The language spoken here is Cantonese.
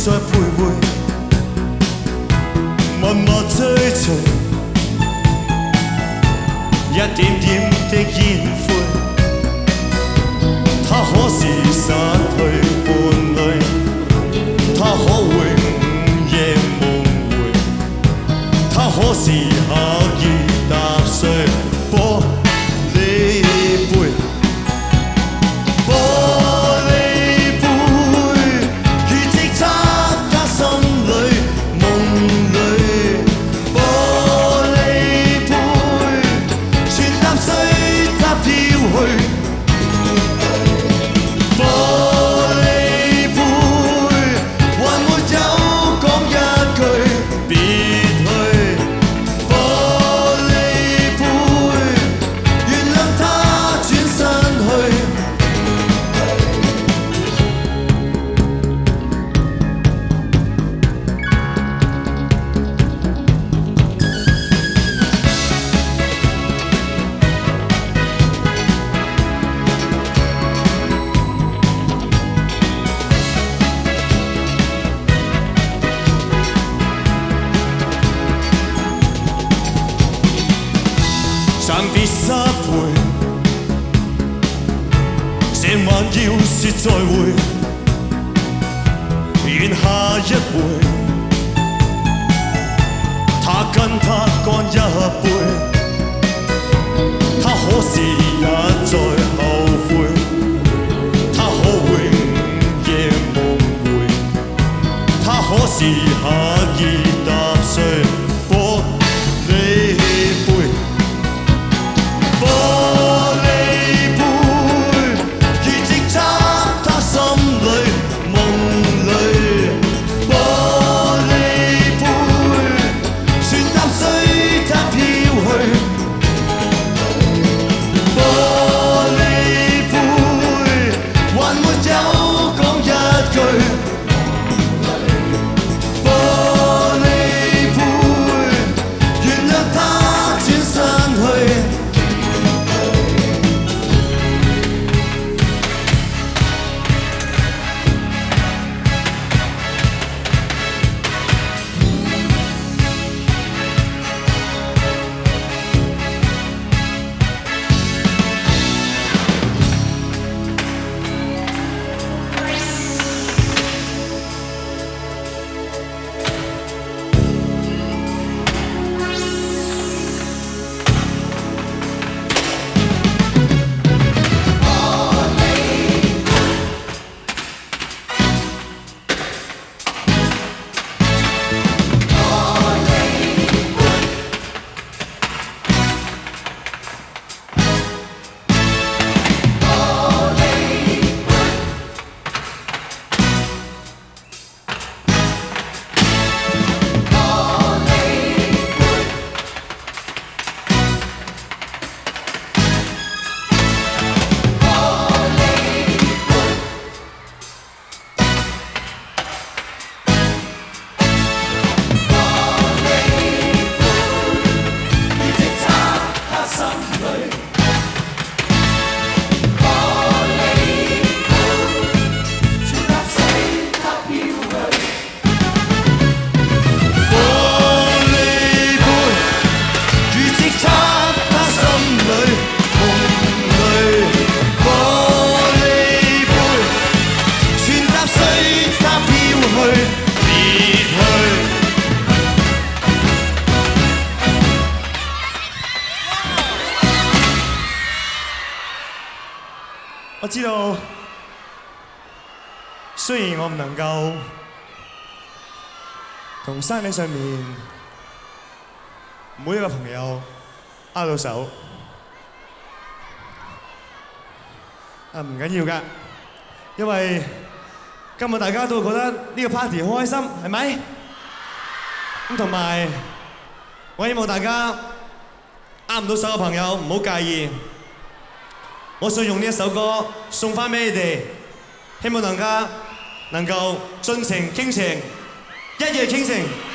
在徘徊，默默追隨，一點點的煙灰。他可是失去伴侶，他可會午夜夢回，他可是刻意踏碎玻璃杯。 暫別失陪，這晚要說再會，願下一回，他跟他乾一杯，他可是也在後悔，他可會午夜夢回，他可是刻意踏碎玻璃杯。 玻璃杯，如直插他心裏夢裏。玻璃杯，船踏碎他飄去。玻璃杯，還沒有講一句。玻璃杯，原諒他轉身去。 我知道，雖然我唔能夠同山頂上面每一個朋友握到手，唔緊要㗎，因為今日大家都覺得呢個 party 好開心，係咪？咁同埋，我希望大家握唔到手嘅朋友唔好介意。 我想用呢一首歌送返俾你哋，希望大家能夠盡情傾情，一夜傾情。